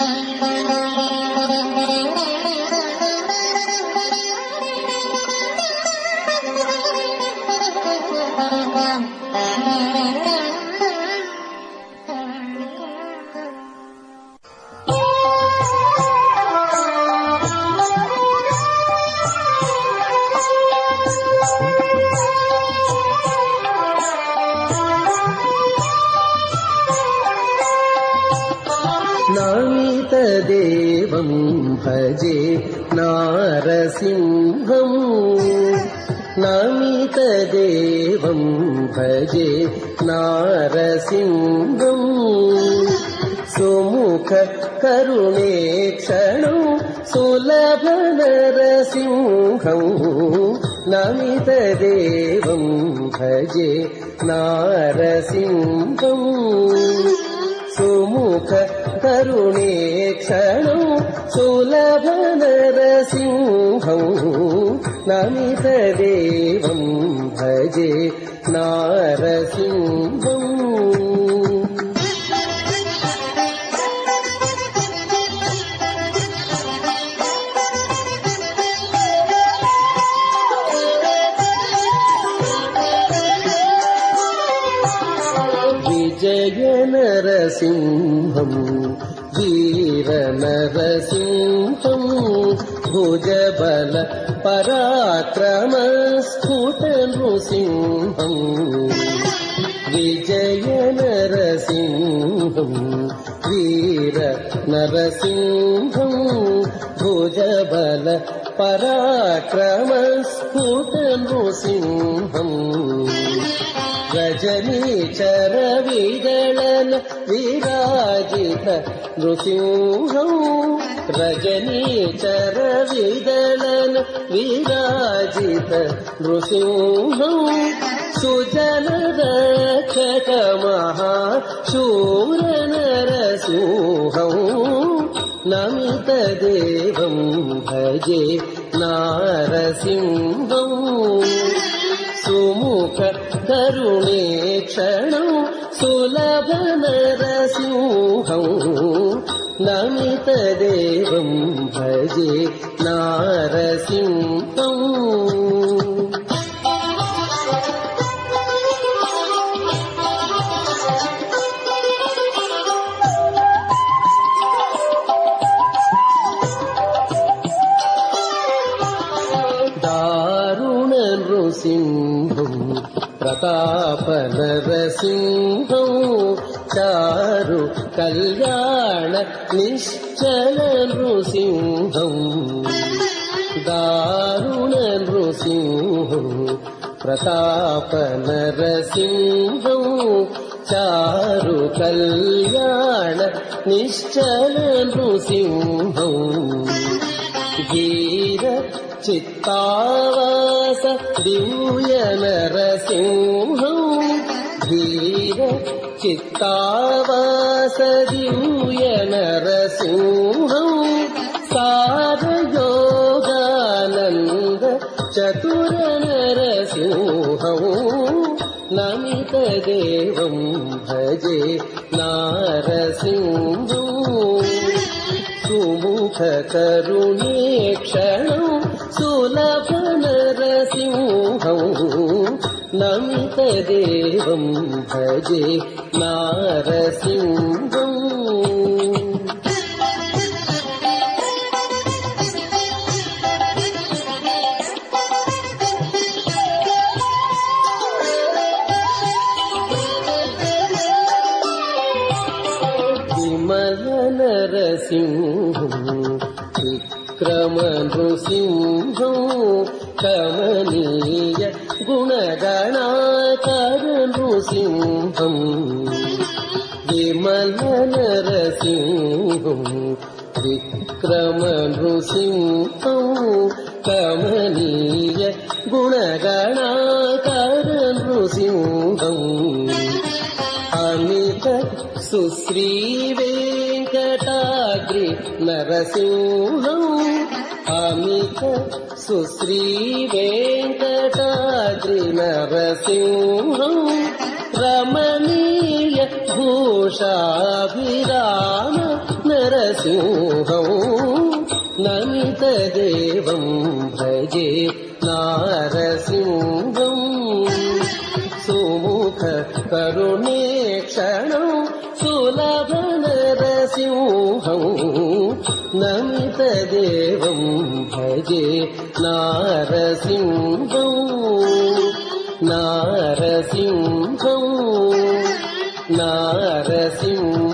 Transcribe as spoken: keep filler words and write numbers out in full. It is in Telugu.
నామితదేవం భజే నారసింహం నామితదేవం భజే నారసింహం సుముఖ కరుణేక్షణం సులభ నరసింహం నామితదేవం భజే నారసింహం సుముఖ కరుణేక్షణం సులభ నరసింహం నమితదేవం భజే నారసింహం విజయ నరసింహం వీర నరసింహం భుజబల పరాక్రమ స్ఫుట నృసింహం విజయ నరసింహం వీర నరసింహం భుజబల పరాక్రమ స్ఫుట నృసింహం రజనీచర విదళన విరాజిత నృసింహం రజనీచర విదళన విరాజిత నృసింహం సుజన రక్షక మహాశూర నరసింహం నమితదేవం భజే నారసింహం సుముఖ కరుణేక్షణం సులభ నరసింహం నమితదేవం భజే నారసింహం దారుణ నృసింహం ప్రతాప నరసింహం చారు కళ్యాణ నిశ్చల నృసింహం దారుణ నృసింహం ప్రతాప నరసింహం చారు కళ్యాణ నిశ్చల నృసింహం ధీర చిత్తావాస దివ్య నరసింహం ధీర చిత్తావాస దివ్య నరసింహం సారయోగానంద చతుర నరసింహం నమితదేవం భజే నారసింహం సుముఖ కరుణేక్షణం సులభ నరసింహం నమితదేవం భజే నారసింహం విమల నరసింహం విక్రమ నృసింహం కమనీయ గుణగణాకర నృసింహం విమల నరసింహం విక్రమ నృసింహం కమనీయ గుణగణాకర నృసింహం అమిత సుశ్రీ వెంకటాద్రి నరసింహం అమిత సుశ్రీ వెంకటాద్రి నరసింహం రమణీయ భూషాభిరామ నర నరసింహం నమితదేవం భజే నారసింహం సుముఖ కరుణేక్షణం సులభ నరసింహం నమితదేవం భజే నారసింహం నారసింహం నారసింహం